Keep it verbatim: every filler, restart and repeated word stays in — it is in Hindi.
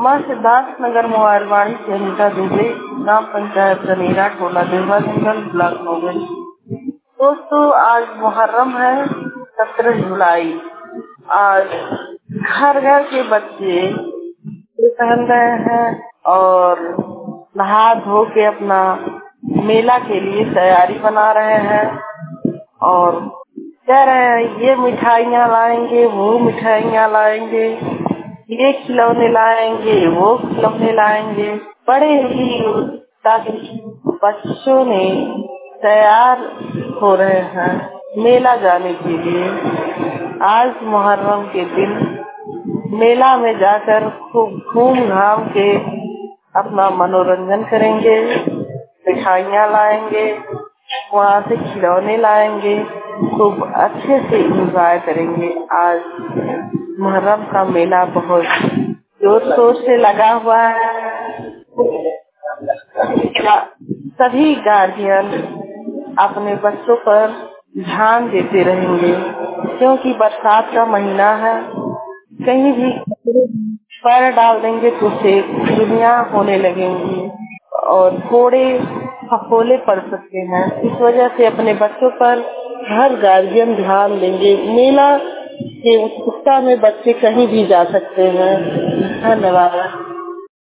मां सिद्धार्थ नगर मोबाइल वाणी से अनिता दुबे, ग्राम पंचायत गनेरा, टोला देवा जंगल, ब्लॉक नोगल। दोस्तों, आज मुहर्रम है, सत्रह जुलाई। आज घर घर के बच्चे पहन रहे हैं और नहा धो के अपना मेला के लिए तैयारी बना रहे हैं और कह रहे हैं ये मिठाइयाँ लाएंगे, वो मिठाइयाँ लाएंगे, ये खिलौने लाएंगे, वो खिलौने लाएंगे। बड़े ही ताकि बच्चों ने तैयार हो रहे हैं मेला जाने के लिए। आज मुहर्रम के दिन मेला में जाकर खूब घूम घाम के अपना मनोरंजन करेंगे, मिठाइयाँ लाएंगे, वहाँ से खिलौने लाएंगे, खूब अच्छे से एंजॉय करेंगे। आज मुहर्रम का मेला बहुत जोर शोर से लगा हुआ है। सभी गार्जियन अपने बच्चों पर ध्यान देते रहेंगे क्योंकि बरसात का महीना है। कहीं भी पैर डाल देंगे तो उसे दुनिया होने लगेंगी और फोड़े फफोले पड़ सकते हैं। इस वजह से अपने बच्चों पर हर गार्जियन ध्यान देंगे। मेला के उत्सुकता में बच्चे कहीं भी जा सकते हैं। धन्यवाद।